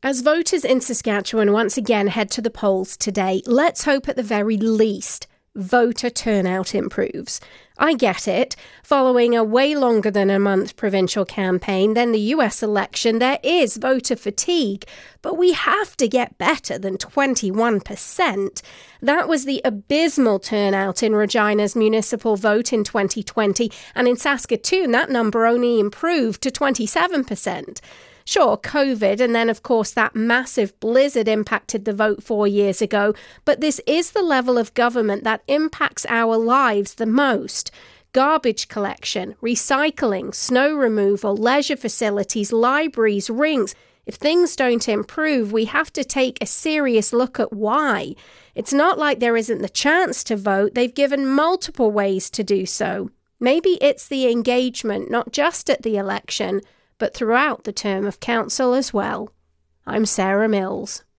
As voters in Saskatchewan once again head to the polls today, let's hope at the very least voter turnout improves. I get it. Following a way longer than a month provincial campaign, then the US election, there is voter fatigue. But we have to get better than 21%. That was the abysmal turnout in Regina's municipal vote in 2020, and in Saskatoon that number only improved to 27%. Sure, COVID and then, of course, that massive blizzard impacted the vote 4 years ago, but this is the level of government that impacts our lives the most. Garbage collection, recycling, snow removal, leisure facilities, libraries, rings. If things don't improve, we have to take a serious look at why. It's not like there isn't the chance to vote. They've given multiple ways to do so. Maybe it's the engagement, not just at the election, but throughout the term of council as well. I'm Sarah Mills.